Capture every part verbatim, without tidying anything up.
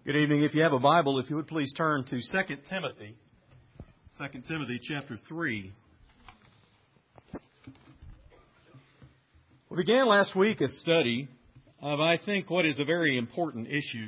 Good evening. If you have a Bible, if you would please turn to Second Timothy. Second Timothy chapter three. We began last week a study of, I think, what is a very important issue.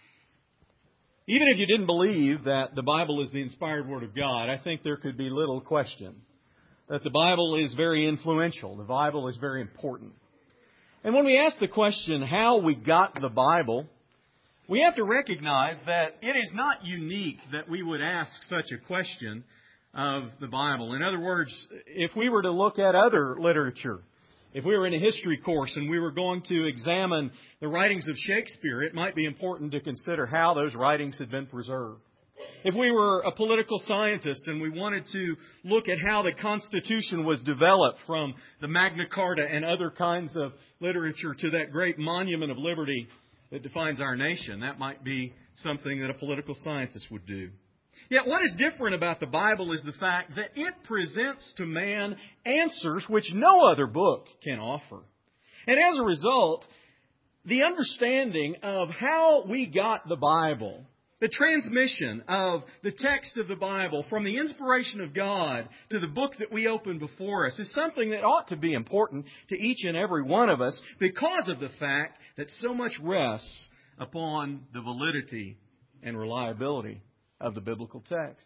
Even if you didn't believe that the Bible is the inspired Word of God, I think there could be little question that the Bible is very influential. The Bible is very important. And when we ask the question how we got the Bible, we have to recognize that it is not unique that we would ask such a question of the Bible. In other words, if we were to look at other literature, if we were in a history course and we were going to examine the writings of Shakespeare, it might be important to consider how those writings had been preserved. If we were a political scientist and we wanted to look at how the Constitution was developed from the Magna Carta and other kinds of literature to that great monument of liberty that defines our nation, that might be something that a political scientist would do. Yet what is different about the Bible is the fact that it presents to man answers which no other book can offer. And as a result, the understanding of how we got the Bible, the transmission of the text of the Bible from the inspiration of God to the book that we open before us is something that ought to be important to each and every one of us because of the fact that so much rests upon the validity and reliability of the biblical text.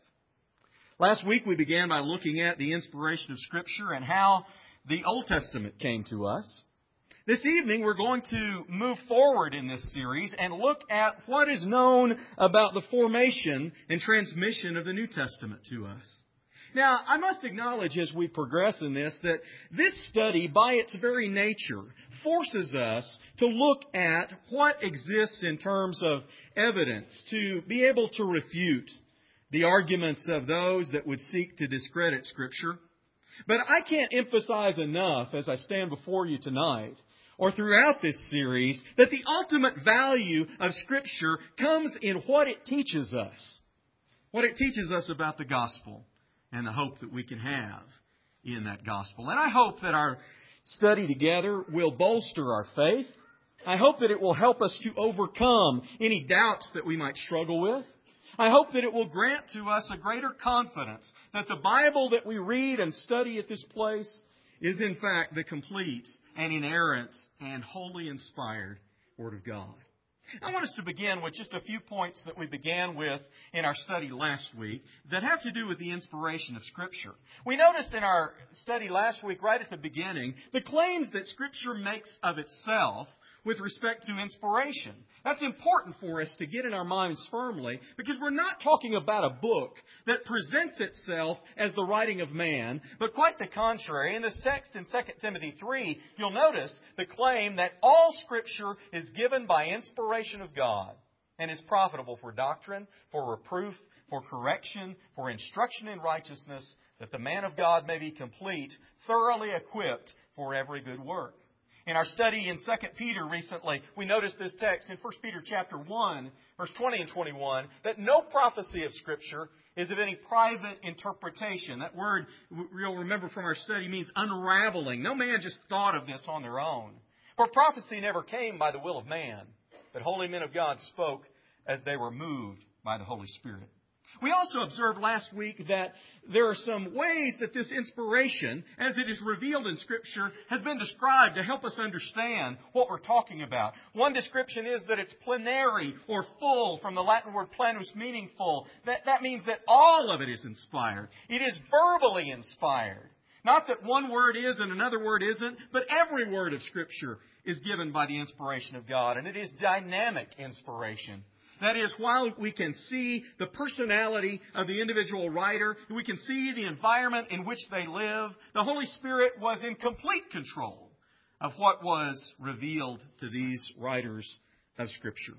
Last week we began by looking at the inspiration of Scripture and how the Old Testament came to us. This evening we're going to move forward in this series and look at what is known about the formation and transmission of the New Testament to us. Now, I must acknowledge as we progress in this that this study, by its very nature, forces us to look at what exists in terms of evidence to be able to refute the arguments of those that would seek to discredit Scripture. But I can't emphasize enough as I stand before you tonight or throughout this series, that the ultimate value of Scripture comes in what it teaches us. What it teaches us about the gospel and the hope that we can have in that gospel. And I hope that our study together will bolster our faith. I hope that it will help us to overcome any doubts that we might struggle with. I hope that it will grant to us a greater confidence that the Bible that we read and study at this place is in fact the complete and inerrant and wholly inspired Word of God. I want us to begin with just a few points that we began with in our study last week that have to do with the inspiration of Scripture. We noticed in our study last week, right at the beginning, the claims that Scripture makes of itself with respect to inspiration. That's important for us to get in our minds firmly because we're not talking about a book that presents itself as the writing of man, but quite the contrary. In this text in Second Timothy three, you'll notice the claim that all Scripture is given by inspiration of God and is profitable for doctrine, for reproof, for correction, for instruction in righteousness, that the man of God may be complete, thoroughly equipped for every good work. In our study in Second Peter recently, we noticed this text in First Peter chapter one, verse twenty and twenty-one, that no prophecy of Scripture is of any private interpretation. That word, you'll remember from our study, means unraveling. No man just thought of this on their own. For prophecy never came by the will of man, but holy men of God spoke as they were moved by the Holy Spirit. We also observed last week that there are some ways that this inspiration, as it is revealed in Scripture, has been described to help us understand what we're talking about. One description is that it's plenary or full, from the Latin word plenus, meaning full. That, that means that all of it is inspired. It is verbally inspired. Not that one word is and another word isn't, but every word of Scripture is given by the inspiration of God. And it is dynamic inspiration. That is, while we can see the personality of the individual writer, we can see the environment in which they live, the Holy Spirit was in complete control of what was revealed to these writers of Scripture.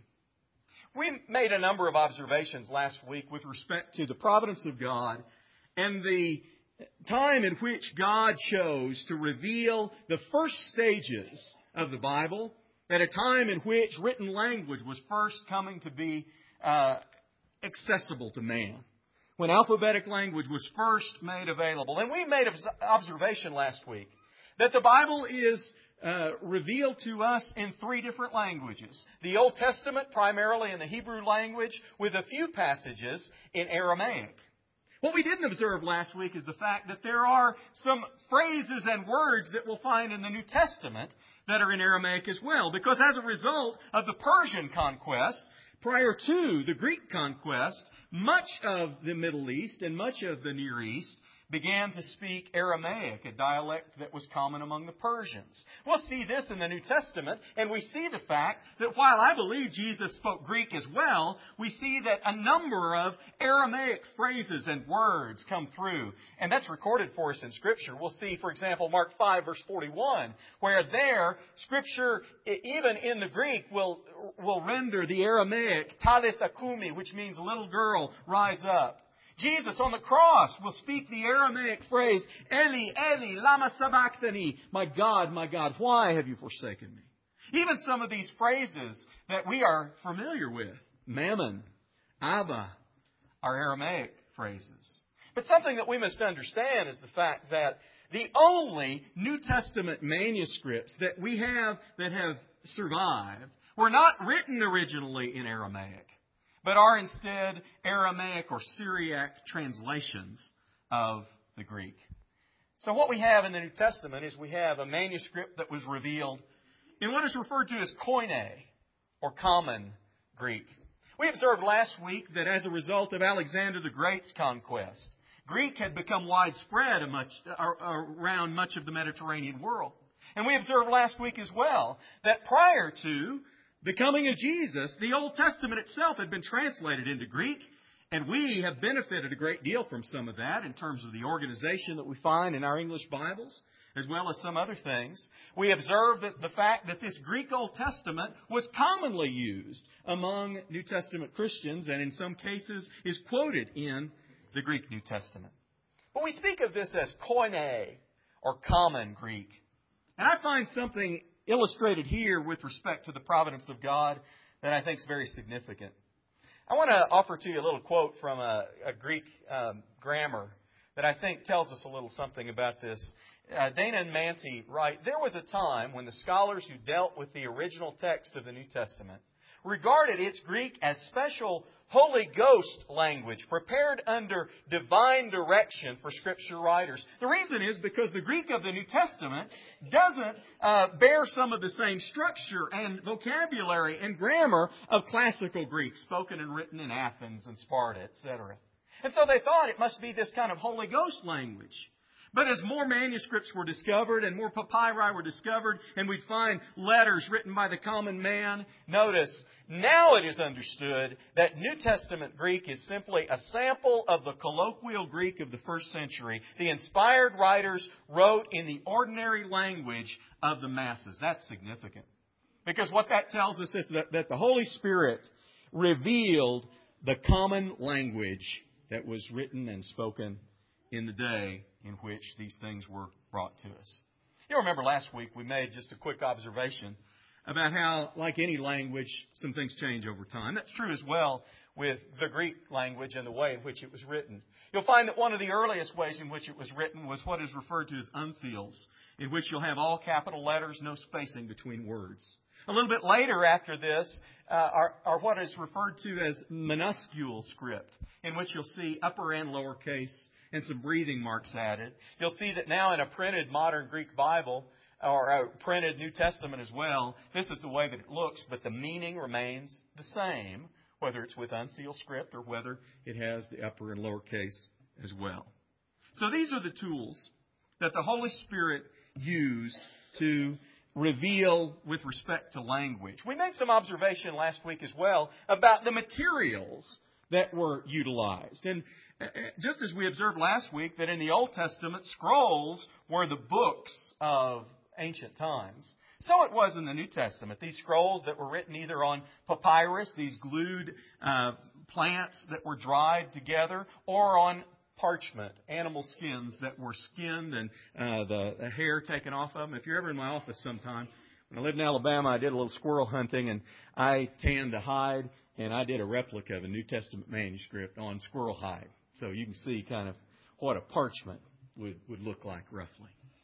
We made a number of observations last week with respect to the providence of God and the time in which God chose to reveal the first stages of the Bible, at a time in which written language was first coming to be uh, accessible to man, when alphabetic language was first made available. And we made an observation last week that the Bible is uh, revealed to us in three different languages. The Old Testament primarily in the Hebrew language with a few passages in Aramaic. What we didn't observe last week is the fact that there are some phrases and words that we'll find in the New Testament that are in Aramaic as well. Because as a result of the Persian conquest, prior to the Greek conquest, much of the Middle East and much of the Near East began to speak Aramaic, a dialect that was common among the Persians. We'll see this in the New Testament, and we see the fact that while I believe Jesus spoke Greek as well, we see that a number of Aramaic phrases and words come through. And that's recorded for us in Scripture. We'll see, for example, Mark five, verse forty-one, where there, Scripture, even in the Greek, will, will render the Aramaic Talitha Kumi, which means little girl, rise up. Jesus on the cross will speak the Aramaic phrase, Eli, Eli, lama sabachthani. My God, my God, why have you forsaken me? Even some of these phrases that we are familiar with, Mammon, Abba, are Aramaic phrases. But something that we must understand is the fact that the only New Testament manuscripts that we have that have survived were not written originally in Aramaic, but are instead Aramaic or Syriac translations of the Greek. So what we have in the New Testament is we have a manuscript that was revealed in what is referred to as Koine, or common Greek. We observed last week that as a result of Alexander the Great's conquest, Greek had become widespread around much of the Mediterranean world. And we observed last week as well that prior to the coming of Jesus, the Old Testament itself had been translated into Greek, and we have benefited a great deal from some of that in terms of the organization that we find in our English Bibles, as well as some other things. We observe that the fact that this Greek Old Testament was commonly used among New Testament Christians, and in some cases is quoted in the Greek New Testament. But we speak of this as Koine, or common Greek. And I find something illustrated here with respect to the providence of God that I think is very significant. I want to offer to you a little quote from a, a Greek um, grammar that I think tells us a little something about this. Uh, Dana and Manti write, "There was a time when the scholars who dealt with the original text of the New Testament regarded its Greek as special Holy Ghost language, prepared under divine direction for Scripture writers." The reason is because the Greek of the New Testament doesn't uh, bear some of the same structure and vocabulary and grammar of classical Greek, spoken and written in Athens and Sparta, et cetera. And so they thought it must be this kind of Holy Ghost language. But as more manuscripts were discovered and more papyri were discovered, and we'd find letters written by the common man, notice, now it is understood that New Testament Greek is simply a sample of the colloquial Greek of the first century. The inspired writers wrote in the ordinary language of the masses. That's significant. Because what that tells us is that, that the Holy Spirit revealed the common language that was written and spoken in the day in which these things were brought to us. You'll remember last week we made just a quick observation about how, like any language, some things change over time. That's true as well with the Greek language and the way in which it was written. You'll find that one of the earliest ways in which it was written was what is referred to as uncials, in which you'll have all capital letters, no spacing between words. A little bit later after this uh, are, are what is referred to as minuscule script, in which you'll see upper and lower case and some breathing marks added. You'll see that now in a printed modern Greek Bible, or a printed New Testament as well, this is the way that it looks, but the meaning remains the same, whether it's with uncial script or whether it has the upper and lower case as well. So these are the tools that the Holy Spirit used to reveal with respect to language. We made some observation last week as well about the materials that were utilized. And just as we observed last week that in the Old Testament, scrolls were the books of ancient times, so it was in the New Testament. These scrolls that were written either on papyrus, these glued uh, plants that were dried together, or on parchment, animal skins that were skinned and uh, the, the hair taken off of them. If you're ever in my office sometime, when I lived in Alabama, I did a little squirrel hunting, and I tanned a hide, and I did a replica of a New Testament manuscript on squirrel hide. So you can see kind of what a parchment would, would look like roughly.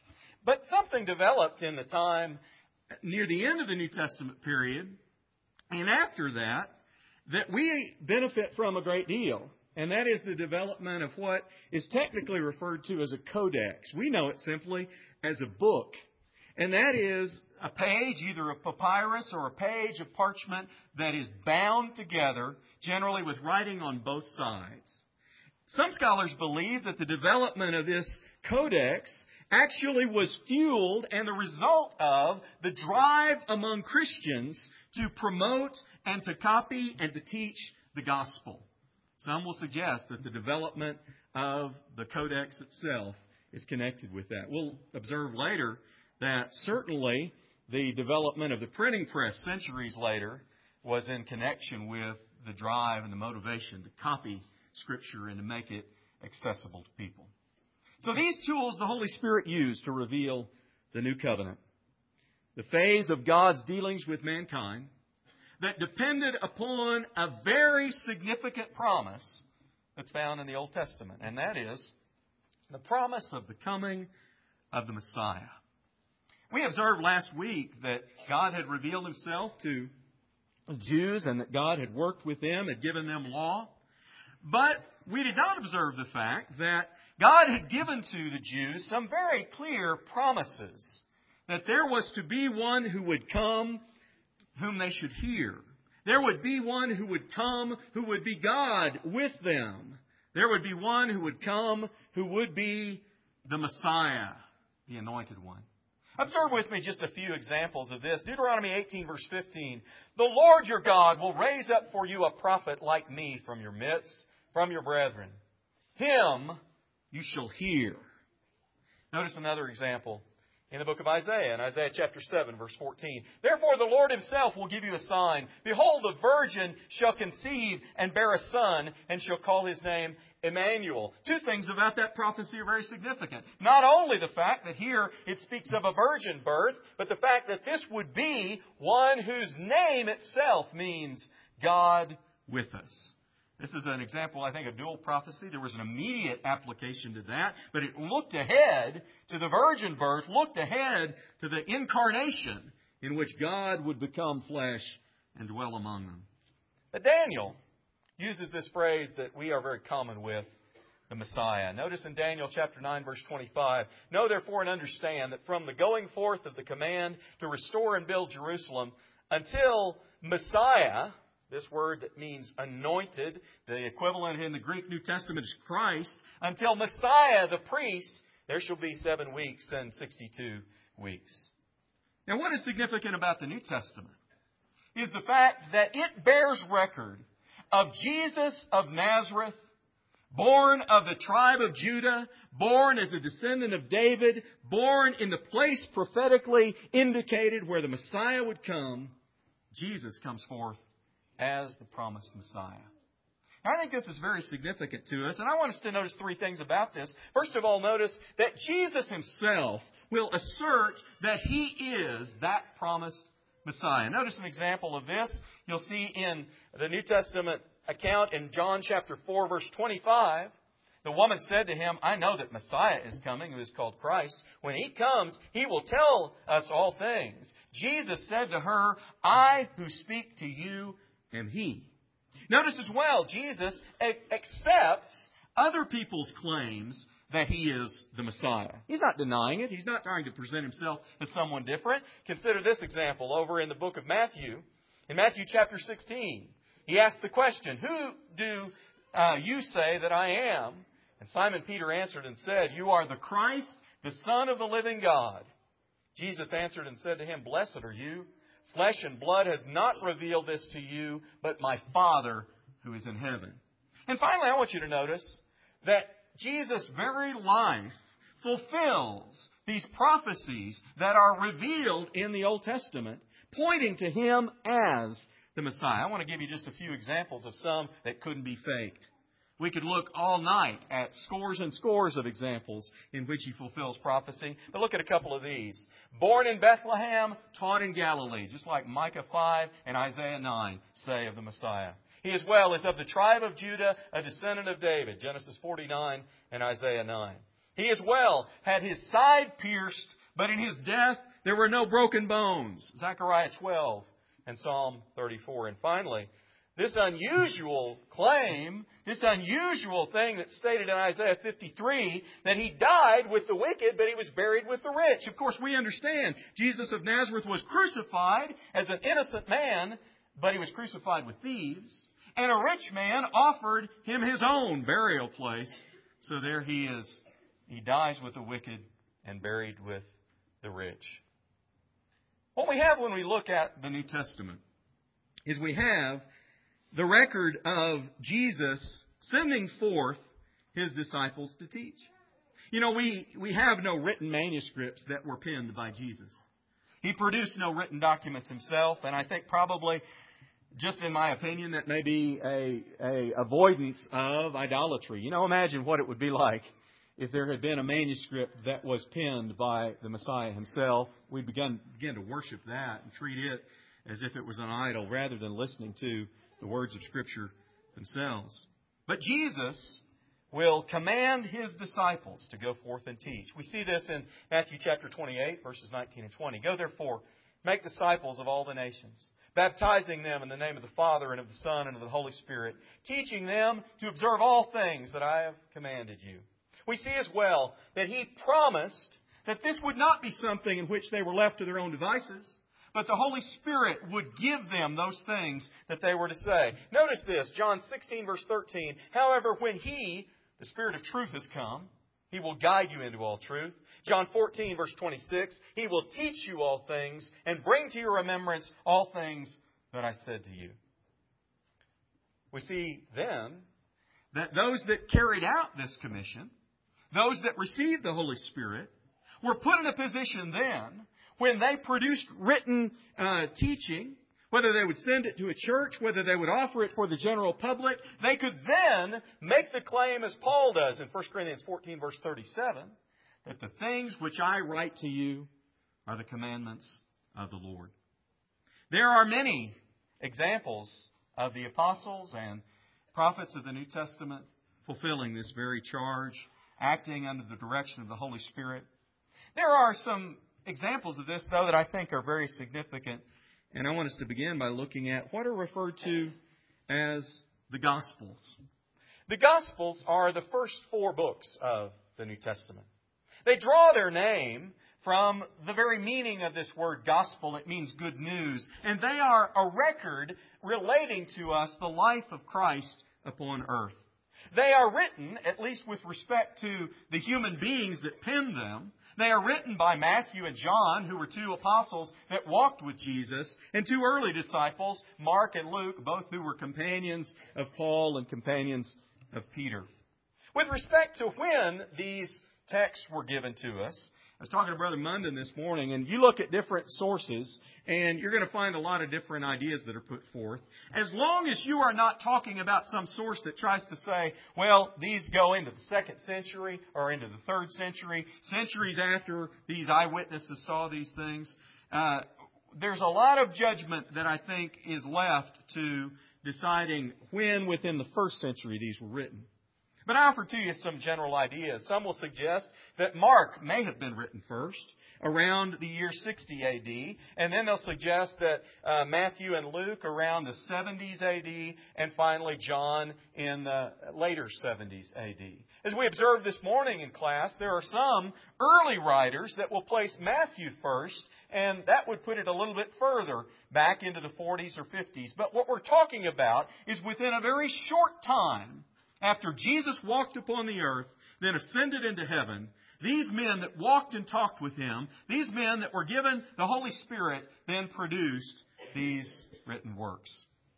But something developed in the time near the end of the New Testament period, and after that, that we benefit from a great deal. And that is the development of what is technically referred to as a codex. We know it simply as a book. And that is a page, either a papyrus or a page of parchment that is bound together, generally with writing on both sides. Some scholars believe that the development of this codex actually was fueled and the result of the drive among Christians to promote and to copy and to teach the gospel. Some will suggest that the development of the codex itself is connected with that. We'll observe later that certainly the development of the printing press centuries later was in connection with the drive and the motivation to copy Scripture and to make it accessible to people. So these tools the Holy Spirit used to reveal the new covenant. The phase of God's dealings with mankind that depended upon a very significant promise that's found in the Old Testament. And that is the promise of the coming of the Messiah. We observed last week that God had revealed Himself to Jews and that God had worked with them, had given them law. But we did not observe the fact that God had given to the Jews some very clear promises that there was to be one who would come whom they should hear. There would be one who would come who would be God with them. There would be one who would come who would be the Messiah, the Anointed One. Observe with me just a few examples of this. Deuteronomy eighteen, verse fifteen. The Lord your God will raise up for you a prophet like me from your midst, from your brethren. Him you shall hear. Notice another example in the book of Isaiah, in Isaiah chapter seven, verse fourteen. Therefore the Lord Himself will give you a sign. Behold, a virgin shall conceive and bear a son, and shall call His name Emmanuel. Two things about that prophecy are very significant. Not only the fact that here it speaks of a virgin birth, but the fact that this would be one whose name itself means God with us. This is an example, I think, of dual prophecy. There was an immediate application to that, but it looked ahead to the virgin birth, looked ahead to the incarnation in which God would become flesh and dwell among them. But Daniel uses this phrase that we are very common with, the Messiah. Notice in Daniel chapter nine, verse twenty-five, know therefore and understand that from the going forth of the command to restore and build Jerusalem until Messiah, this word that means anointed, the equivalent in the Greek New Testament is Christ, until Messiah the priest, there shall be seven weeks and sixty-two weeks. Now what is significant about the New Testament is the fact that it bears record of Jesus of Nazareth, born of the tribe of Judah, born as a descendant of David, born in the place prophetically indicated where the Messiah would come. Jesus comes forth as the promised Messiah. Now, I think this is very significant to us, and I want us to notice three things about this. First of all, notice that Jesus Himself will assert that He is that promised Messiah. Notice an example of this. You'll see in the New Testament account in John chapter four, verse twenty-five, the woman said to Him, I know that Messiah is coming, who is called Christ. When He comes, He will tell us all things. Jesus said to her, I who speak to you am He. Notice as well, Jesus accepts other people's claims that He is the Messiah. He's not denying it. He's not trying to present Himself as someone different. Consider this example over in the book of Matthew. In Matthew chapter sixteen, He asked the question, who do uh, you say that I am? And Simon Peter answered and said, you are the Christ, the Son of the living God. Jesus answered and said to him, blessed are you. Flesh and blood has not revealed this to you, but my Father who is in heaven. And finally, I want you to notice that Jesus' very life fulfills these prophecies that are revealed in the Old Testament, pointing to Him as the Messiah. I want to give you just a few examples of some that couldn't be faked. We could look all night at scores and scores of examples in which He fulfills prophecy. But look at a couple of these. Born in Bethlehem, taught in Galilee, just like Micah five and Isaiah nine say of the Messiah. He as well is of the tribe of Judah, a descendant of David, Genesis forty-nine and Isaiah nine. He as well had His side pierced But in His death, there were no broken bones. Zechariah twelve and Psalm thirty-four. And finally, this unusual claim, this unusual thing that's stated in Isaiah fifty-three, that He died with the wicked, but He was buried with the rich. Of course, we understand Jesus of Nazareth was crucified as an innocent man, but He was crucified with thieves. And a rich man offered Him his own burial place. So there He is. He dies with the wicked and buried with the rich. What we have when we look at the New Testament is we have the record of Jesus sending forth His disciples to teach. You know, we, we have no written manuscripts that were penned by Jesus. He produced no written documents Himself, and I think probably, just in my opinion, that may be a, a avoidance of idolatry. You know, imagine what it would be like if there had been a manuscript that was penned by the Messiah Himself. We'd begin, begin to worship that and treat it as if it was an idol rather than listening to the words of Scripture themselves. But Jesus will command His disciples to go forth and teach. We see this in Matthew chapter twenty-eight, verses nineteen and twenty. Go therefore, make disciples of all the nations, baptizing them in the name of the Father and of the Son and of the Holy Spirit, teaching them to observe all things that I have commanded you. We see as well that He promised that this would not be something in which they were left to their own devices, but the Holy Spirit would give them those things that they were to say. Notice this, John sixteen, verse thirteen. However, when He, the Spirit of truth, has come, He will guide you into all truth. John fourteen, verse twenty-six. He will teach you all things and bring to your remembrance all things that I said to you. We see then that those that carried out this commission, those that received the Holy Spirit, were put in a position then when they produced written uh, teaching, whether they would send it to a church, whether they would offer it for the general public, they could then make the claim as Paul does in First Corinthians fourteen, verse thirty-seven, that the things which I write to you are the commandments of the Lord. There are many examples of the apostles and prophets of the New Testament fulfilling this very charge, acting under the direction of the Holy Spirit. There are some examples of this, though, that I think are very significant. And I want us to begin by looking at what are referred to as the Gospels. The Gospels are the first four books of the New Testament. They draw their name from the very meaning of this word gospel. It means good news. And they are a record relating to us the life of Christ upon earth. They are written, at least with respect to the human beings that penned them, they are written by Matthew and John, who were two apostles that walked with Jesus, and two early disciples, Mark and Luke, both who were companions of Paul and companions of Peter. With respect to when these texts were given to us, I was talking to Brother Munden this morning, and you look at different sources, and you're going to find a lot of different ideas that are put forth. As long as you are not talking about some source that tries to say, well, these go into the second century or into the third century, centuries after these eyewitnesses saw these things, uh, there's a lot of judgment that I think is left to deciding when within the first century these were written. But I offer to you some general ideas. Some will suggest that Mark may have been written first, around the year sixty A D, and then they'll suggest that uh, Matthew and Luke around the seventies A D, and finally John in the later seventies A D. As we observed this morning in class, there are some early writers that will place Matthew first, and that would put it a little bit further back into the forties or fifties. But what we're talking about is within a very short time, after Jesus walked upon the earth, then ascended into heaven, these men that walked and talked with Him, these men that were given the Holy Spirit, then produced these written works.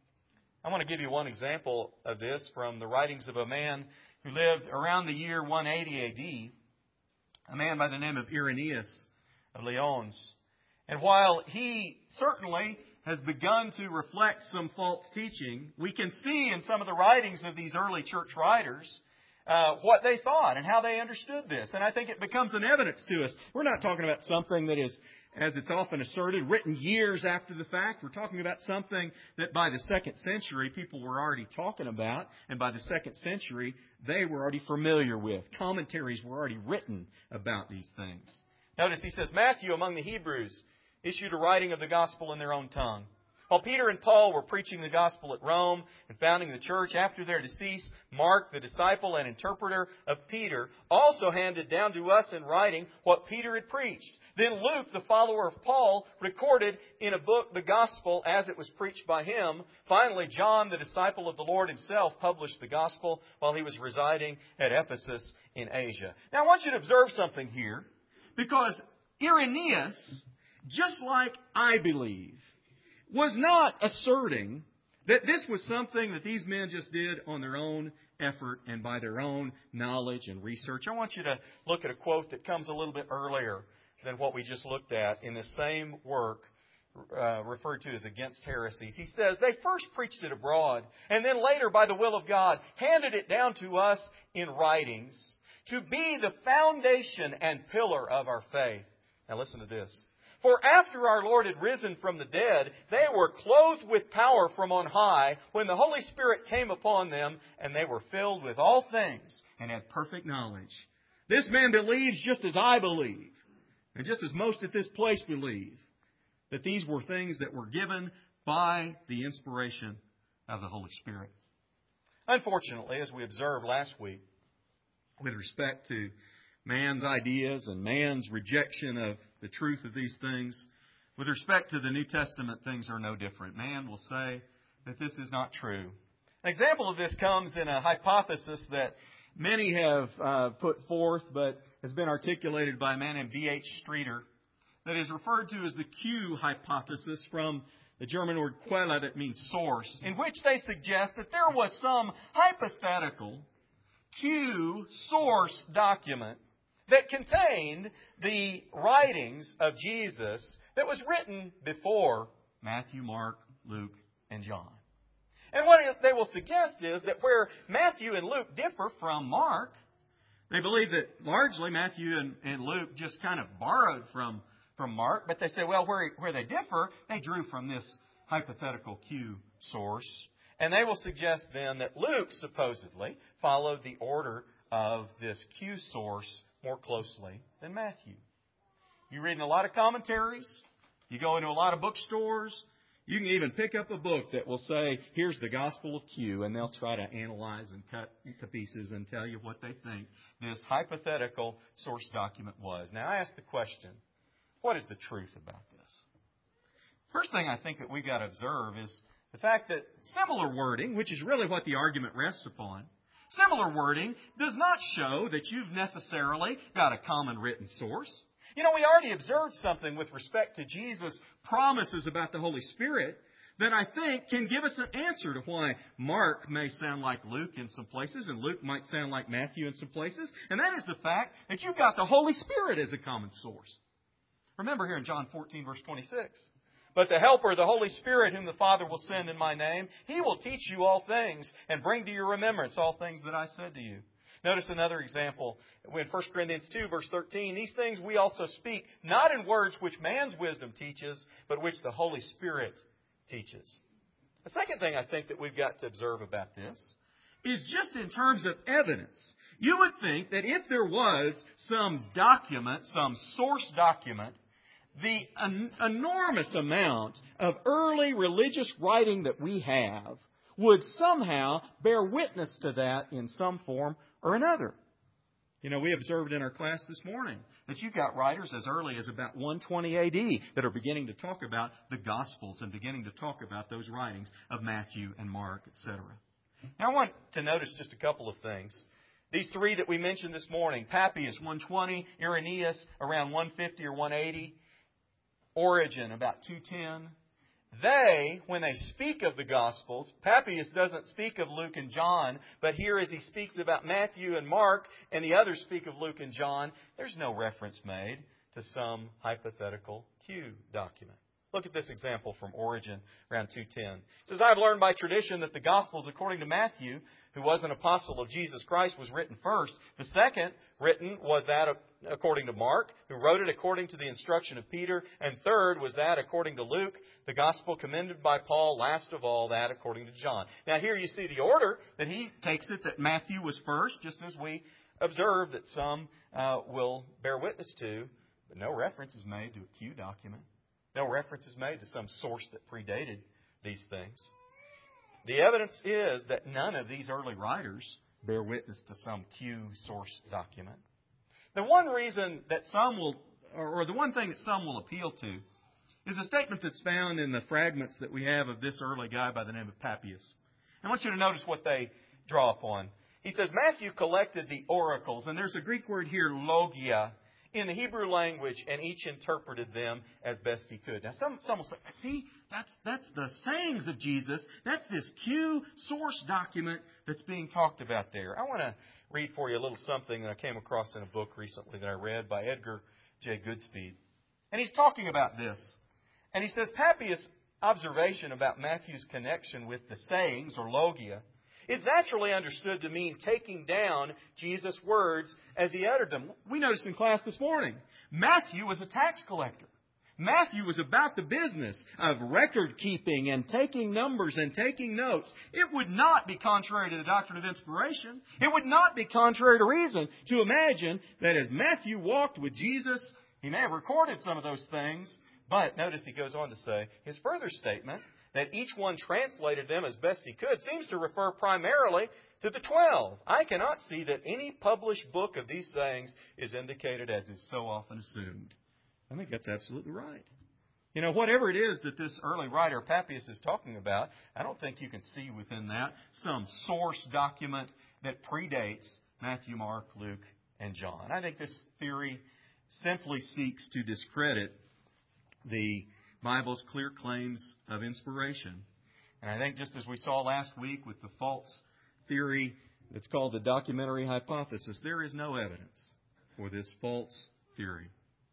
I want to give you one example of this from the writings of a man who lived around the year one eighty A D, a man by the name of Irenaeus of Lyons. And while he certainly has begun to reflect some false teaching, we can see in some of the writings of these early church writers uh, what they thought and how they understood this. And I think it becomes an evidence to us. We're not talking about something that is, as it's often asserted, written years after the fact. We're talking about something that by the second century people were already talking about, and by the second century they were already familiar with. Commentaries were already written about these things. Notice he says, Matthew among the Hebrews issued a writing of the gospel in their own tongue. While Peter and Paul were preaching the gospel at Rome and founding the church after their decease, Mark, the disciple and interpreter of Peter, also handed down to us in writing what Peter had preached. Then Luke, the follower of Paul, recorded in a book the gospel as it was preached by him. Finally, John, the disciple of the Lord himself, published the gospel while he was residing at Ephesus in Asia. Now, I want you to observe something here, because Irenaeus, just like I believe, was not asserting that this was something that these men just did on their own effort and by their own knowledge and research. I want you to look at a quote that comes a little bit earlier than what we just looked at in this same work uh, referred to as Against Heresies. He says, they first preached it abroad, and then later, by the will of God, handed it down to us in writings to be the foundation and pillar of our faith. Now listen to this. For after our Lord had risen from the dead, they were clothed with power from on high when the Holy Spirit came upon them, and they were filled with all things and had perfect knowledge. This man believes just as I believe, and just as most at this place believe, that these were things that were given by the inspiration of the Holy Spirit. Unfortunately, as we observed last week, with respect to man's ideas and man's rejection of the truth of these things, with respect to the New Testament, things are no different. Man will say that this is not true. An example of this comes in a hypothesis that many have uh, put forth, but has been articulated by a man named B H Streeter, that is referred to as the Q hypothesis, from the German word Quelle, that means source, in which they suggest that there was some hypothetical Q source document that contained the writings of Jesus that was written before Matthew, Mark, Luke, and John. And what they will suggest is that where Matthew and Luke differ from Mark, they believe that largely Matthew and, and Luke just kind of borrowed from, from Mark, but they say, well, where, where they differ, they drew from this hypothetical Q source. And they will suggest then that Luke supposedly followed the order of this Q source more closely than Matthew. You read in a lot of commentaries, you go into a lot of bookstores, you can even pick up a book that will say, here's the Gospel of Q, and they'll try to analyze and cut to pieces and tell you what they think this hypothetical source document was. Now, I ask the question, what is the truth about this? First thing I think that we've got to observe is the fact that similar wording, which is really what the argument rests upon, similar wording does not show that you've necessarily got a common written source. You know, we already observed something with respect to Jesus' promises about the Holy Spirit that I think can give us an answer to why Mark may sound like Luke in some places and Luke might sound like Matthew in some places. And that is the fact that you've got the Holy Spirit as a common source. Remember here in John fourteen, verse twenty-six. But the Helper, the Holy Spirit, whom the Father will send in my name, He will teach you all things and bring to your remembrance all things that I said to you. Notice another example. In First Corinthians two, verse thirteen, these things we also speak, not in words which man's wisdom teaches, but which the Holy Spirit teaches. The second thing I think that we've got to observe about this is just in terms of evidence. You would think that if there was some document, some source document, the en- enormous amount of early religious writing that we have would somehow bear witness to that in some form or another. You know, we observed in our class this morning that you've got writers as early as about one twenty A D that are beginning to talk about the Gospels and beginning to talk about those writings of Matthew and Mark, et cetera. Now, I want to notice just a couple of things. These three that we mentioned this morning, Papias, one twenty, Irenaeus, around one fifty or one eighty, Origen, about two ten. They, when they speak of the Gospels, Papias doesn't speak of Luke and John, but here as he speaks about Matthew and Mark, and the others speak of Luke and John, there's no reference made to some hypothetical Q document. Look at this example from Origen, around two ten. It says, I have learned by tradition that the Gospels, according to Matthew, who was an apostle of Jesus Christ, was written first. The second written was that according to Mark, who wrote it according to the instruction of Peter. And third was that according to Luke, the Gospel commended by Paul. Last of all, that according to John. Now here you see the order that he takes it, that Matthew was first, just as we observe that some uh, will bear witness to But no reference is made to a Q document. No reference is made to some source that predated these things. The evidence is that none of these early writers bear witness to some Q source document. The one reason that some will, or the one thing that some will appeal to, is a statement that's found in the fragments that we have of this early guy by the name of Papias. I want you to notice what they draw upon. He says, Matthew collected the oracles, and there's a Greek word here, logia, in the Hebrew language, and each interpreted them as best he could. Now, some, some will say, see, that's, that's the sayings of Jesus. That's this Q source document that's being talked about there. I want to read for you a little something that I came across in a book recently that I read by Edgar J. Goodspeed. And he's talking about this. And he says, Papias' observation about Matthew's connection with the sayings, or logia, is naturally understood to mean taking down Jesus' words as he uttered them. We noticed in class this morning, Matthew was a tax collector. Matthew was about the business of record keeping and taking numbers and taking notes. It would not be contrary to the doctrine of inspiration. It would not be contrary to reason to imagine that as Matthew walked with Jesus, he may have recorded some of those things, but notice he goes on to say, his further statement that each one translated them as best he could seems to refer primarily to the twelve. I cannot see that any published book of these sayings is indicated as is so often assumed. I think that's absolutely right. You know, whatever it is that this early writer Papias is talking about, I don't think you can see within that some source document that predates Matthew, Mark, Luke, and John. I think this theory simply seeks to discredit the Bible's clear claims of inspiration. And I think just as we saw last week with the false theory that's called the documentary hypothesis, there is no evidence for this false theory.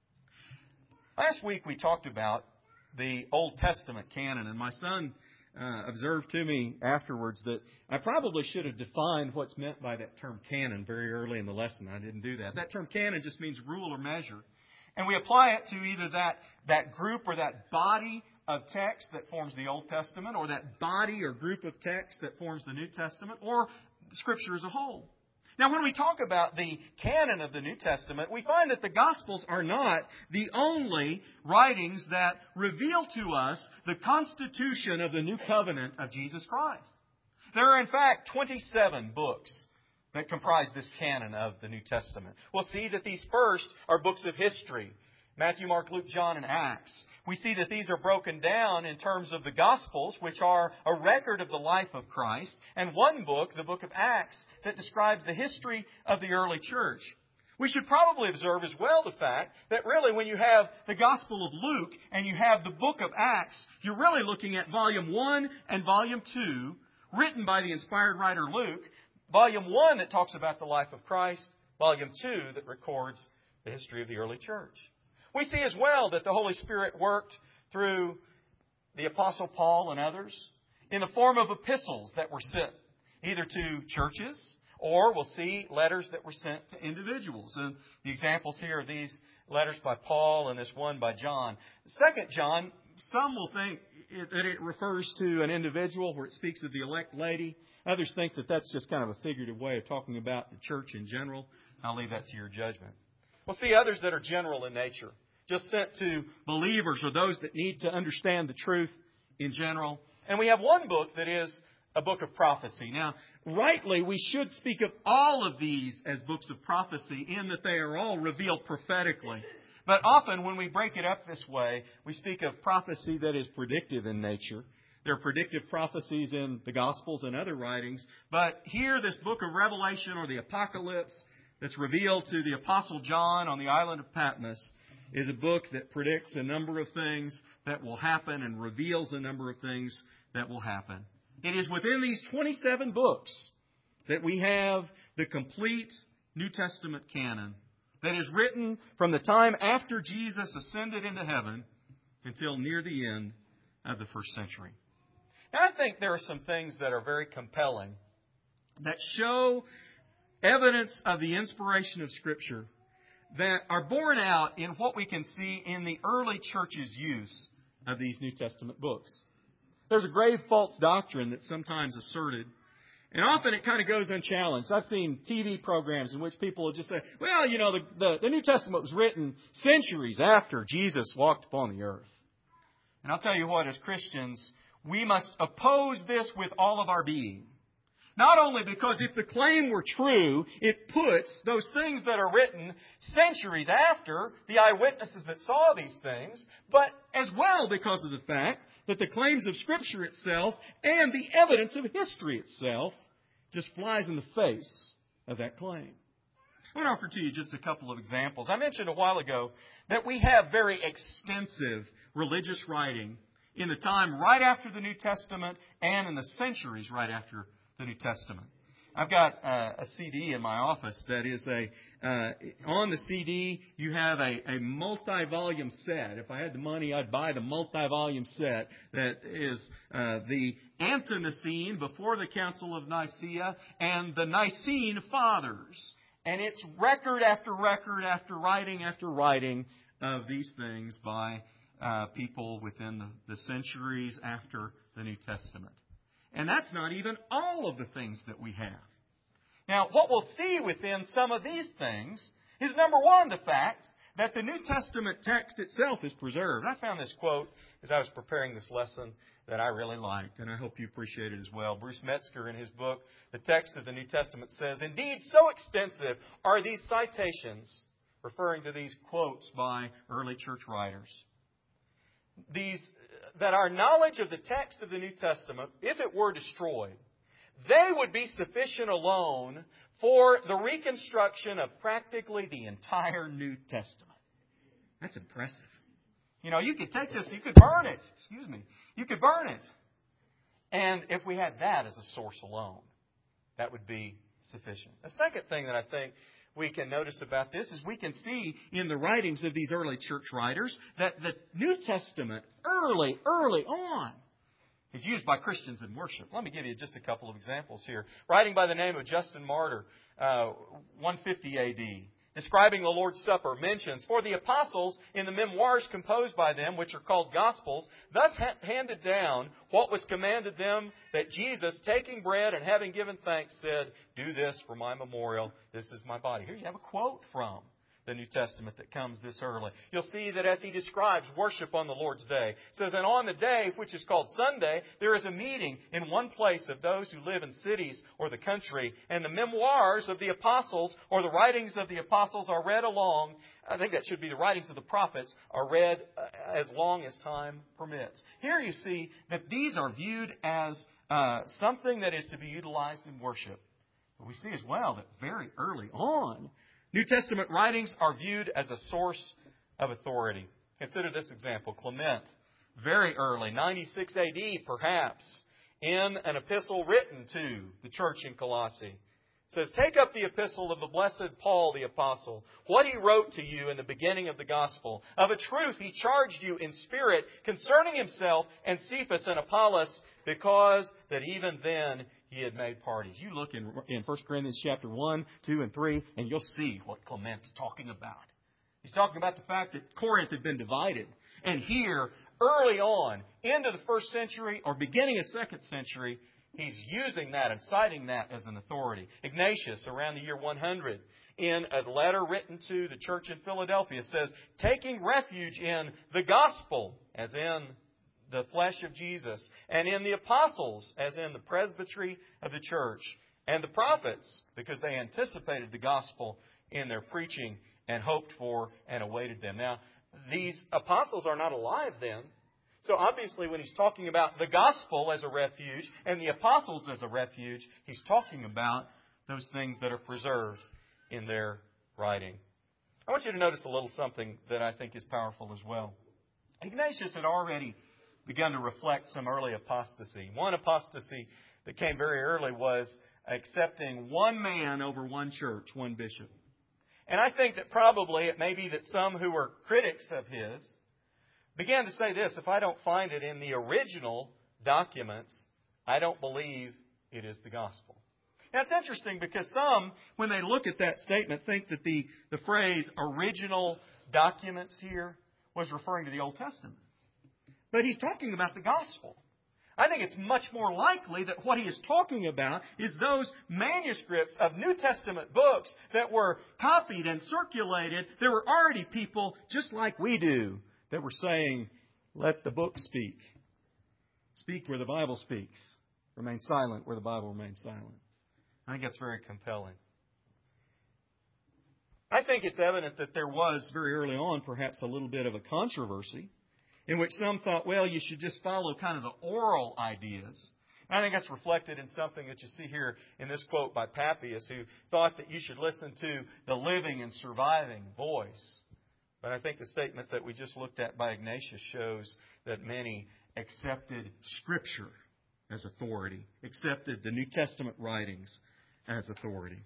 Last week we talked about the Old Testament canon, and my son uh, observed to me afterwards that I probably should have defined what's meant by that term canon very early in the lesson. I didn't do that. That term canon just means rule or measure. And we apply it to either that, that group or that body of text that forms the Old Testament, or that body or group of text that forms the New Testament, or Scripture as a whole. Now, when we talk about the canon of the New Testament, we find that the Gospels are not the only writings that reveal to us the constitution of the new covenant of Jesus Christ. There are, in fact, twenty-seven books that comprise this canon of the New Testament. We'll see that these first are books of history. Matthew, Mark, Luke, John, and Acts. We see that these are broken down in terms of the Gospels, which are a record of the life of Christ, and one book, the book of Acts, that describes the history of the early church. We should probably observe as well the fact that really when you have the Gospel of Luke and you have the book of Acts, you're really looking at volume one and volume two, written by the inspired writer Luke. Volume one that talks about the life of Christ. Volume two that records the history of the early church. We see as well that the Holy Spirit worked through the Apostle Paul and others in the form of epistles that were sent either to churches, or we'll see letters that were sent to individuals. And the examples here are these letters by Paul and this one by John. Second John, some will think that it refers to an individual where it speaks of the elect lady. Others think that that's just kind of a figurative way of talking about the church in general. I'll leave that to your judgment. We'll see others that are general in nature, just sent to believers or those that need to understand the truth in general. And we have one book that is a book of prophecy. Now, rightly, we should speak of all of these as books of prophecy in that they are all revealed prophetically. But often when we break it up this way, we speak of prophecy that is predictive in nature. There are predictive prophecies in the Gospels and other writings. But here, this book of Revelation or the Apocalypse that's revealed to the Apostle John on the island of Patmos is a book that predicts a number of things that will happen and reveals a number of things that will happen. It is within these twenty-seven books that we have the complete New Testament canon that is written from the time after Jesus ascended into heaven until near the end of the first century. Now, I think there are some things that are very compelling that show evidence of the inspiration of Scripture that are borne out in what we can see in the early church's use of these New Testament books. There's a grave false doctrine that's sometimes asserted, And often it kind of goes unchallenged. I've seen T V programs in which people will just say, well, you know, the, the, the New Testament was written centuries after Jesus walked upon the earth. And I'll tell you what, as Christians, we must oppose this with all of our being. Not only because if the claim were true, it puts those things that are written centuries after the eyewitnesses that saw these things, but as well because of the fact that the claims of Scripture itself and the evidence of history itself just flies in the face of that claim. I want to offer to you just a couple of examples. I mentioned a while ago that we have very extensive religious writing in the time right after the New Testament and in the centuries right after the New Testament. I've got uh, a C D in my office that is a, uh, on the C D you have a, a multi-volume set. If I had the money, I'd buy the multi-volume set that is uh, the Ante-Nicene before the Council of Nicaea and the Nicene Fathers. And it's record after record after writing after writing of these things by uh, people within the, the centuries after the New Testament. And that's not even all of the things that we have. Now, what we'll see within some of these things is, number one, the fact that the New Testament text itself is preserved. I found this quote as I was preparing this lesson that I really liked, and I hope you appreciate it as well. Bruce Metzger, in his book, The Text of the New Testament, says, "Indeed, so extensive are these citations," referring to these quotes by early church writers, these that our knowledge of the text of the New Testament, if it were destroyed, they would be sufficient alone for the reconstruction of practically the entire New Testament. That's impressive. You know, you could take this, you could burn it. Excuse me. You could burn it. And if we had that as a source alone, that would be sufficient. The second thing that I think we can notice about this is we can see in the writings of these early church writers that the New Testament early, early on is used by Christians in worship. Let me give you just a couple of examples here. Writing by the name of Justin Martyr, uh, one fifty A D, describing the Lord's Supper, mentions, "For the apostles, in the memoirs composed by them, which are called Gospels, thus ha- handed down what was commanded them, that Jesus, taking bread and having given thanks, said, 'Do this for my memorial. This is my body.'" Here you have a quote from the New Testament that comes this early. You'll see that as he describes worship on the Lord's Day, it says, "And on the day, which is called Sunday, there is a meeting in one place of those who live in cities or the country, and the memoirs of the apostles or the writings of the apostles are read along." I think that should be the writings of the prophets are read as long as time permits. Here you see that these are viewed as uh, something that is to be utilized in worship. But we see as well that very early on, New Testament writings are viewed as a source of authority. Consider this example. Clement, very early, ninety-six A D perhaps, in an epistle written to the church in Colossae, says, "Take up the epistle of the blessed Paul the Apostle, what he wrote to you in the beginning of the gospel. Of a truth he charged you in spirit concerning himself and Cephas and Apollos, because that even then he had made parties." You look in, in First Corinthians chapter one, two, and three, and you'll see what Clement's talking about. He's talking about the fact that Corinth had been divided. And here, early on, into the first century or beginning of second century, he's using that and citing that as an authority. Ignatius, around the year one hundred, in a letter written to the church in Philadelphia, says, "Taking refuge in the gospel," as in the flesh of Jesus, "and in the apostles," as in the presbytery of the church, "and the prophets," because they anticipated the gospel in their preaching and hoped for and awaited them. Now, these apostles are not alive then. So obviously when he's talking about the gospel as a refuge and the apostles as a refuge, he's talking about those things that are preserved in their writing. I want you to notice a little something that I think is powerful as well. Ignatius had already begun to reflect some early apostasy. One apostasy that came very early was accepting one man over one church, one bishop. And I think that probably it may be that some who were critics of his began to say this: if I don't find it in the original documents, I don't believe it is the gospel. Now, it's interesting because some, when they look at that statement, think that the, the phrase original documents here was referring to the Old Testament. But he's talking about the gospel. I think it's much more likely that what he is talking about is those manuscripts of New Testament books that were copied and circulated. There were already people, just like we do, that were saying, let the book speak. Speak where the Bible speaks. Remain silent where the Bible remains silent. I think that's very compelling. I think it's evident that there was, very early on, perhaps a little bit of a controversy in which some thought, well, you should just follow kind of the oral ideas. And I think that's reflected in something that you see here in this quote by Papias, who thought that you should listen to the living and surviving voice. But I think the statement that we just looked at by Ignatius shows that many accepted Scripture as authority, accepted the New Testament writings as authority.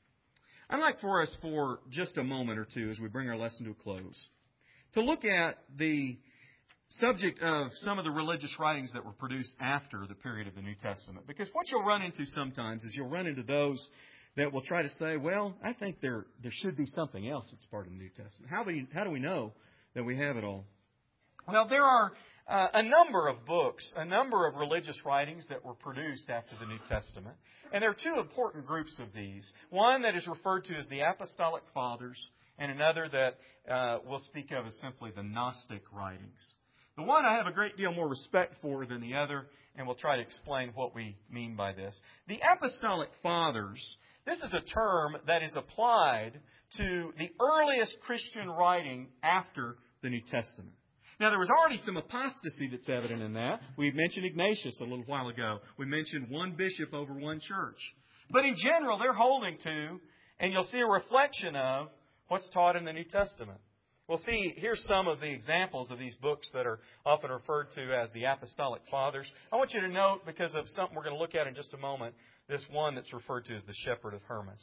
I'd like for us for just a moment or two as we bring our lesson to a close to look at the subject of some of the religious writings that were produced after the period of the New Testament. Because what you'll run into sometimes is you'll run into those that will try to say, well, I think there there should be something else that's part of the New Testament. How do we, how do we know that we have it all? Well, there are uh, a number of books, a number of religious writings that were produced after the New Testament. And there are two important groups of these. One that is referred to as the Apostolic Fathers, and another that uh, we'll speak of as simply the Gnostic writings. The one I have a great deal more respect for than the other, and we'll try to explain what we mean by this. The Apostolic Fathers, this is a term that is applied to the earliest Christian writing after the New Testament. Now, there was already some apostasy that's evident in that. We mentioned Ignatius a little while ago. We mentioned one bishop over one church. But in general, they're holding to, and you'll see a reflection of, what's taught in the New Testament. We'll see, here's some of the examples of these books that are often referred to as the Apostolic Fathers. I want you to note, because of something we're going to look at in just a moment, this one that's referred to as the Shepherd of Hermas.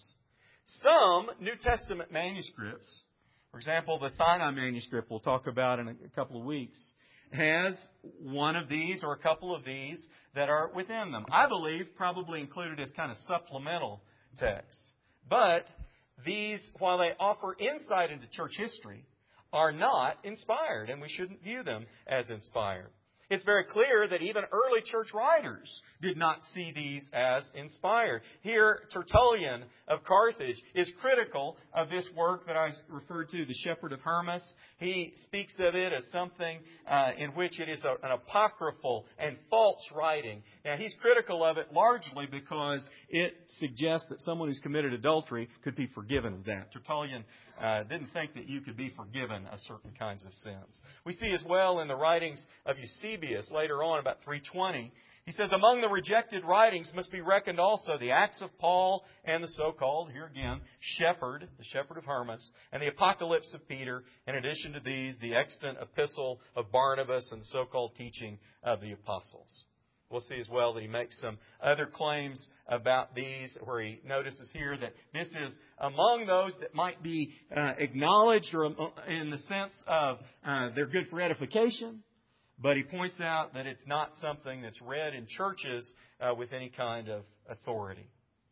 Some New Testament manuscripts, for example, the Sinai manuscript we'll talk about in a couple of weeks, has one of these or a couple of these that are within them. I believe probably included as kind of supplemental texts. But these, while they offer insight into church history, are not inspired, and we shouldn't view them as inspired. It's very clear that even early church writers did not see these as inspired. Here, Tertullian of Carthage is critical of this work that I referred to, the Shepherd of Hermas. He speaks of it as something uh, in which it is a, an apocryphal and false writing. Now, he's critical of it largely because it suggests that someone who's committed adultery could be forgiven of that. Tertullian uh, didn't think that you could be forgiven of certain kinds of sins. We see as well in the writings of Eusebius later on, about three twenty, he says, among the rejected writings must be reckoned also the Acts of Paul and the so-called, here again, Shepherd, the Shepherd of Hermas, and the Apocalypse of Peter. In addition to these, the extant epistle of Barnabas and the so-called teaching of the apostles. We'll see as well that he makes some other claims about these, where he notices here that this is among those that might be uh, acknowledged or in the sense of uh, they're good for edification. But he points out that it's not something that's read in churches uh, with any kind of authority.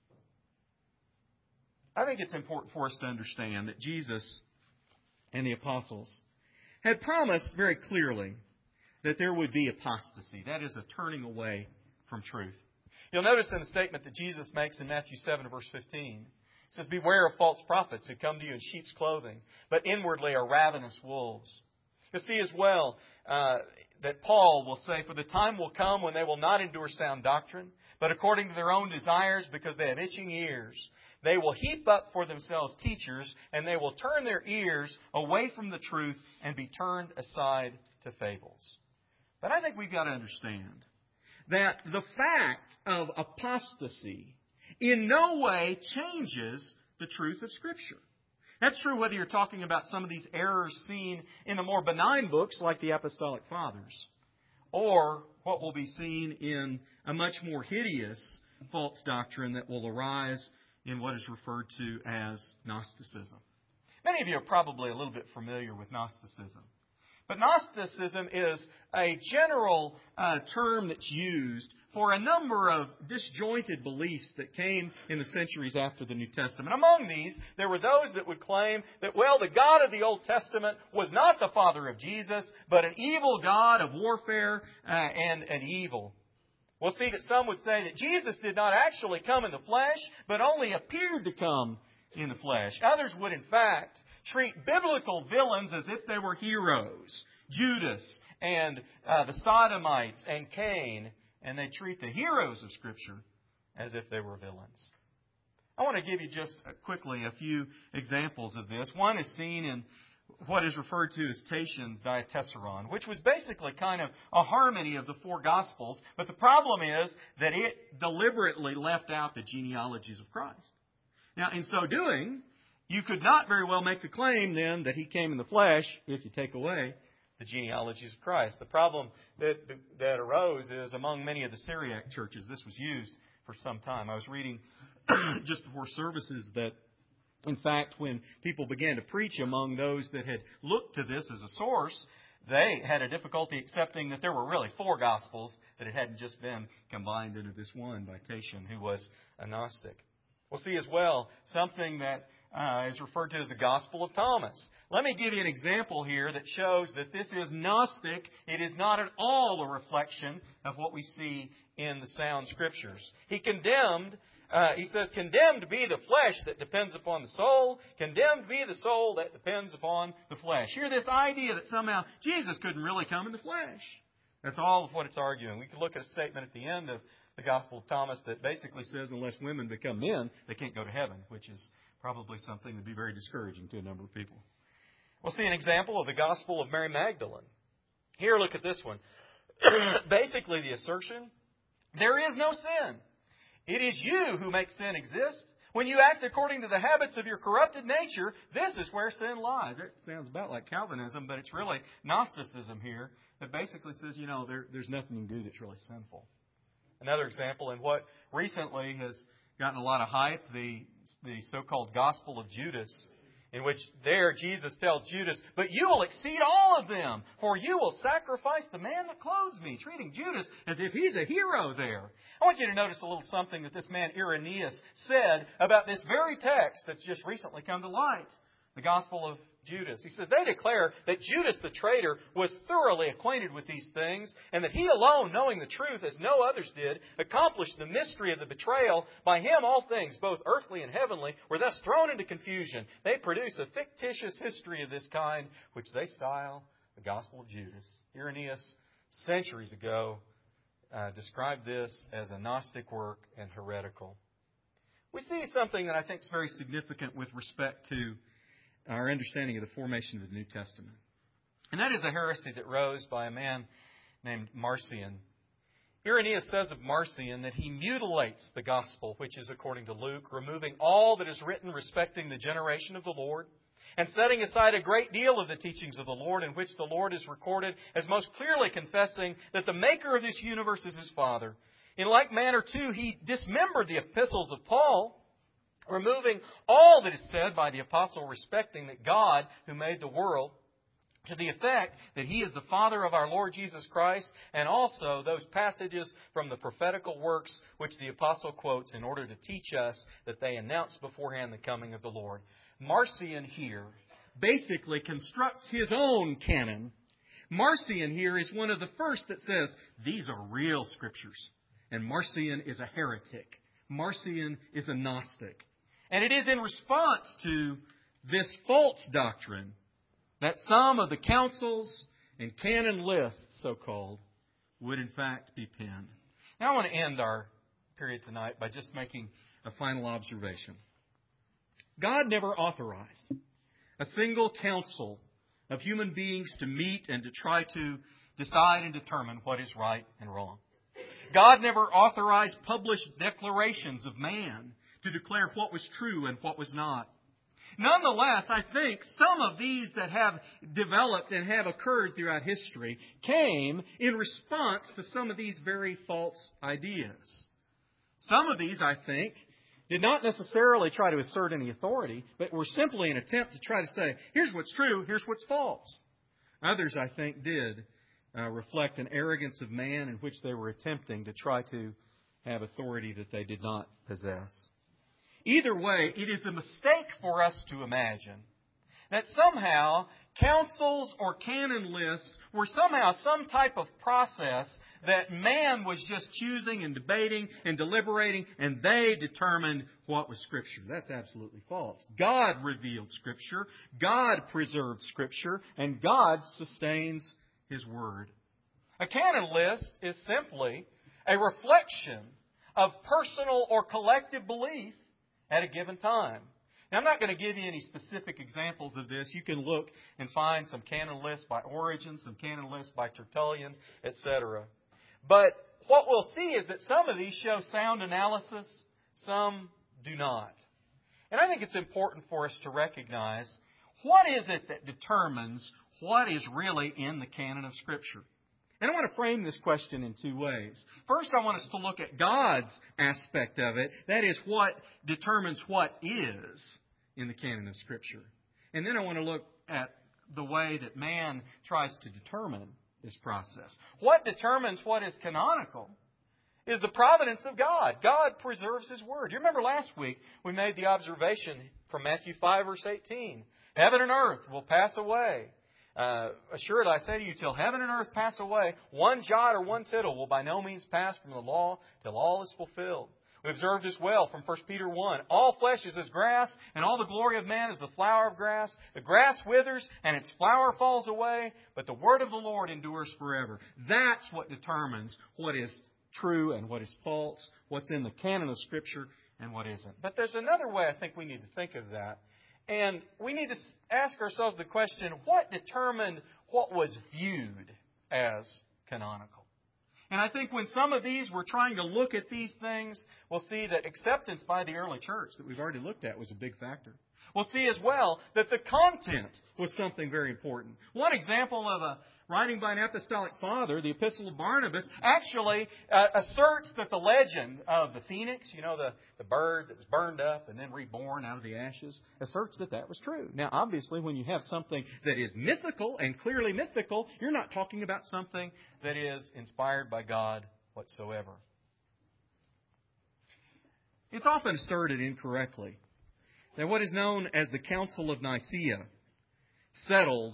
I think it's important for us to understand that Jesus and the apostles had promised very clearly that there would be apostasy. That is a turning away from truth. You'll notice in the statement that Jesus makes in Matthew seven, verse fifteen, it says, beware of false prophets who come to you in sheep's clothing, but inwardly are ravenous wolves. You'll see as well uh, that Paul will say, for the time will come when they will not endure sound doctrine, but according to their own desires, because they have itching ears, they will heap up for themselves teachers, and they will turn their ears away from the truth and be turned aside to fables. But I think we've got to understand that the fact of apostasy in no way changes the truth of Scripture. That's true whether you're talking about some of these errors seen in the more benign books like the Apostolic Fathers, or what will be seen in a much more hideous false doctrine that will arise in what is referred to as Gnosticism. Many of you are probably a little bit familiar with Gnosticism. But Gnosticism is a general uh, term that's used for a number of disjointed beliefs that came in the centuries after the New Testament. Among these, there were those that would claim that, well, the God of the Old Testament was not the Father of Jesus, but an evil God of warfare uh, and, and evil. We'll see that some would say that Jesus did not actually come in the flesh, but only appeared to come in the flesh. Others would, in fact, treat biblical villains as if they were heroes. Judas and uh, the Sodomites and Cain, and they treat the heroes of Scripture as if they were villains. I want to give you just quickly a few examples of this. One is seen in what is referred to as Tatian's Diatessaron, which was basically kind of a harmony of the four Gospels, but the problem is that it deliberately left out the genealogies of Christ. Now, in so doing, you could not very well make the claim then that He came in the flesh if you take away the genealogies of Christ. The problem that that arose is among many of the Syriac churches. This was used for some time. I was reading just before services that, in fact, when people began to preach among those that had looked to this as a source, they had a difficulty accepting that there were really four Gospels, that it hadn't just been combined into this one by Tatian, who was a Gnostic. We'll see as well something that uh, is referred to as the Gospel of Thomas. Let me give you an example here that shows that this is Gnostic. It is not at all a reflection of what we see in the sound Scriptures. He condemned Uh, he says, condemned be the flesh that depends upon the soul. Condemned be the soul that depends upon the flesh. Here, this idea that somehow Jesus couldn't really come in the flesh. That's all of what it's arguing. We could look at a statement at the end of the Gospel of Thomas that basically says unless women become men, they can't go to heaven, which is probably something that would be very discouraging to a number of people. We'll see an example of the Gospel of Mary Magdalene. Here, look at this one. Basically, the assertion, there is no sin. It is you who make sin exist. When you act according to the habits of your corrupted nature, this is where sin lies. It sounds about like Calvinism, but it's really Gnosticism here that basically says, you know, there, there's nothing you can do that's really sinful. Another example in what recently has gotten a lot of hype, the, the so-called Gospel of Judas, in which there Jesus tells Judas, but you will exceed all of them, for you will sacrifice the man that clothes me, treating Judas as if he's a hero there. I want you to notice a little something that this man Irenaeus said about this very text that's just recently come to light, the Gospel of Judas. He says, they declare that Judas the traitor was thoroughly acquainted with these things, and that he alone, knowing the truth as no others did, accomplished the mystery of the betrayal. By him all things, both earthly and heavenly, were thus thrown into confusion. They produce a fictitious history of this kind, which they style the Gospel of Judas. Irenaeus, centuries ago, uh, described this as a Gnostic work and heretical. We see something that I think is very significant with respect to our understanding of the formation of the New Testament. And that is a heresy that rose by a man named Marcion. Irenaeus says of Marcion that he mutilates the gospel, which is according to Luke, removing all that is written respecting the generation of the Lord, and setting aside a great deal of the teachings of the Lord, in which the Lord is recorded as most clearly confessing that the maker of this universe is His Father. In like manner, too, he dismembered the epistles of Paul, removing all that is said by the apostle respecting that God, who made the world, to the effect that He is the Father of our Lord Jesus Christ, and also those passages from the prophetical works which the apostle quotes in order to teach us that they announce beforehand the coming of the Lord. Marcion here basically constructs his own canon. Marcion here is one of the first that says these are real Scriptures. And Marcion is a heretic. Marcion is a Gnostic. And it is in response to this false doctrine that some of the councils and canon lists, so-called, would in fact be penned. Now I want to end our period tonight by just making a final observation. God never authorized a single council of human beings to meet and to try to decide and determine what is right and wrong. God never authorized published declarations of man to declare what was true and what was not. Nonetheless, I think some of these that have developed and have occurred throughout history came in response to some of these very false ideas. Some of these, I think, did not necessarily try to assert any authority, but were simply an attempt to try to say, here's what's true, here's what's false. Others, I think, did uh, reflect an arrogance of man in which they were attempting to try to have authority that they did not possess. Either way, it is a mistake for us to imagine that somehow councils or canon lists were somehow some type of process that man was just choosing and debating and deliberating, and they determined what was Scripture. That's absolutely false. God revealed Scripture, God preserved Scripture, and God sustains His Word. A canon list is simply a reflection of personal or collective belief at a given time. Now, I'm not going to give you any specific examples of this. You can look and find some canon lists by Origen, some canon lists by Tertullian, et cetera. But what we'll see is that some of these show sound analysis, some do not. And I think it's important for us to recognize what is it that determines what is really in the canon of Scripture. And I want to frame this question in two ways. First, I want us to look at God's aspect of it. That is, what determines what is in the canon of Scripture. And then I want to look at the way that man tries to determine this process. What determines what is canonical is the providence of God. God preserves His Word. You remember last week we made the observation from Matthew five, verse eighteen. Heaven and earth will pass away. Uh, assuredly, I say to you, till heaven and earth pass away, one jot or one tittle will by no means pass from the law till all is fulfilled. We observed as well from First Peter one. All flesh is as grass, and all the glory of man is the flower of grass. The grass withers, and its flower falls away, but the word of the Lord endures forever. That's what determines what is true and what is false, what's in the canon of Scripture and what isn't. But there's another way I think we need to think of that. And we need to ask ourselves the question, what determined what was viewed as canonical? And I think when some of these were trying to look at these things, we'll see that acceptance by the early church that we've already looked at was a big factor. We'll see as well that the content was something very important. One example of a writing by an apostolic father, the Epistle of Barnabas, actually uh, asserts that the legend of the phoenix, you know, the, the bird that was burned up and then reborn out of the ashes, asserts that that was true. Now, obviously, when you have something that is mythical and clearly mythical, you're not talking about something that is inspired by God whatsoever. It's often asserted incorrectly that what is known as the Council of Nicaea settled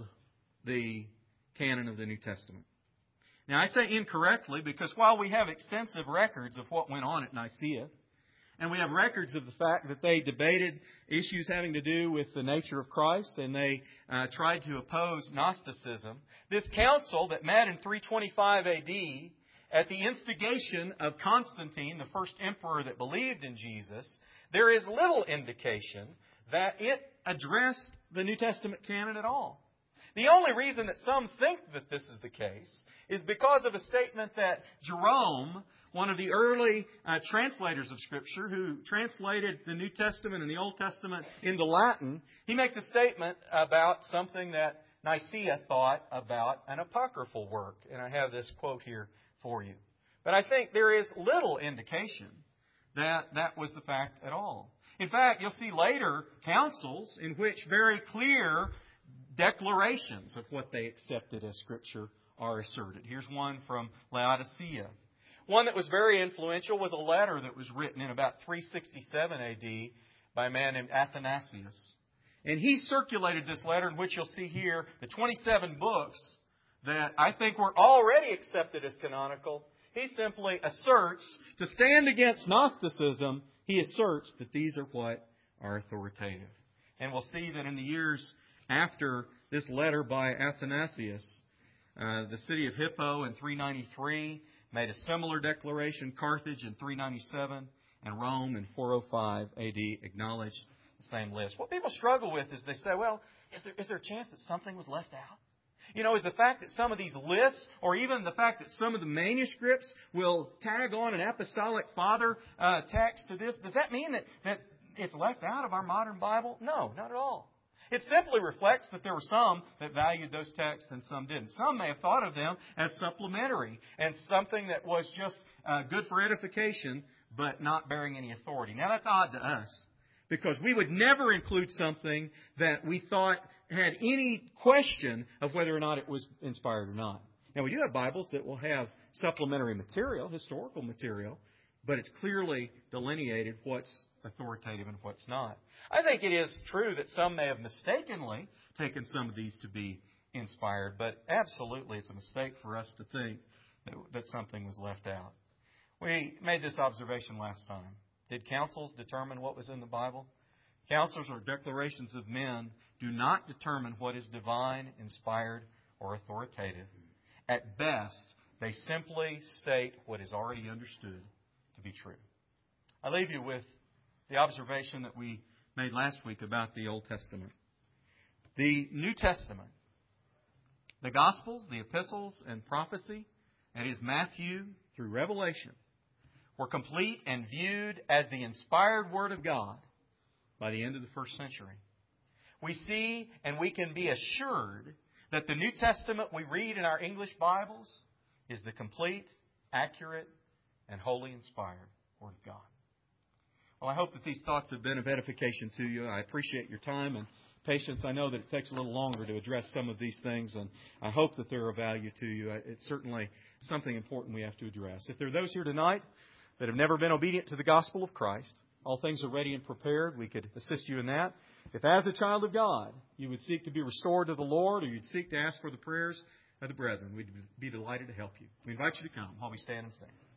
the canon of the New Testament. Now, I say incorrectly because while we have extensive records of what went on at Nicaea, and we have records of the fact that they debated issues having to do with the nature of Christ, and they uh, tried to oppose Gnosticism, this council that met in three twenty-five A D at the instigation of Constantine, the first emperor that believed in Jesus, there is little indication that it addressed the New Testament canon at all. The only reason that some think that this is the case is because of a statement that Jerome, one of the early uh, translators of Scripture, who translated the New Testament and the Old Testament into Latin, he makes a statement about something that Nicaea thought about an apocryphal work. And I have this quote here for you. But I think there is little indication that that was the fact at all. In fact, you'll see later councils in which very clear declarations of what they accepted as Scripture are asserted. Here's one from Laodicea. One that was very influential was a letter that was written in about three sixty-seven A D by a man named Athanasius. And he circulated this letter in which you'll see here the twenty-seven books that I think were already accepted as canonical. He simply asserts, to stand against Gnosticism, he asserts that these are what are authoritative. And we'll see that in the years after this letter by Athanasius, uh, the city of Hippo in three ninety-three made a similar declaration, Carthage in three ninety-seven, and Rome in four oh five A D acknowledged the same list. What people struggle with is they say, well, is there, is there a chance that something was left out? You know, is the fact that some of these lists, or even the fact that some of the manuscripts will tag on an apostolic father uh, text to this, does that mean that, that it's left out of our modern Bible? No, not at all. It simply reflects that there were some that valued those texts and some didn't. Some may have thought of them as supplementary and something that was just uh, good for edification, but not bearing any authority. Now, that's odd to us because we would never include something that we thought had any question of whether or not it was inspired or not. Now, we do have Bibles that will have supplementary material, historical material, but it's clearly delineated what's authoritative and what's not. I think it is true that some may have mistakenly taken some of these to be inspired. But absolutely, it's a mistake for us to think that, that something was left out. We made this observation last time. Did councils determine what was in the Bible? Councils or declarations of men do not determine what is divine, inspired, or authoritative. At best, they simply state what is already understood to be true. I leave you with the observation that we made last week about the Old Testament. The New Testament, the Gospels, the epistles, and prophecy, that is Matthew through Revelation, were complete and viewed as the inspired Word of God by the end of the first century. We see and we can be assured that the New Testament we read in our English Bibles is the complete, accurate, and wholly inspired Word of God. Well, I hope that these thoughts have been of edification to you. I appreciate your time and patience. I know that it takes a little longer to address some of these things, and I hope that they're of value to you. It's certainly something important we have to address. If there are those here tonight that have never been obedient to the gospel of Christ, all things are ready and prepared. We could assist you in that. If as a child of God, you would seek to be restored to the Lord, or you'd seek to ask for the prayers of the brethren, we'd be delighted to help you. We invite you to come while we stand and sing.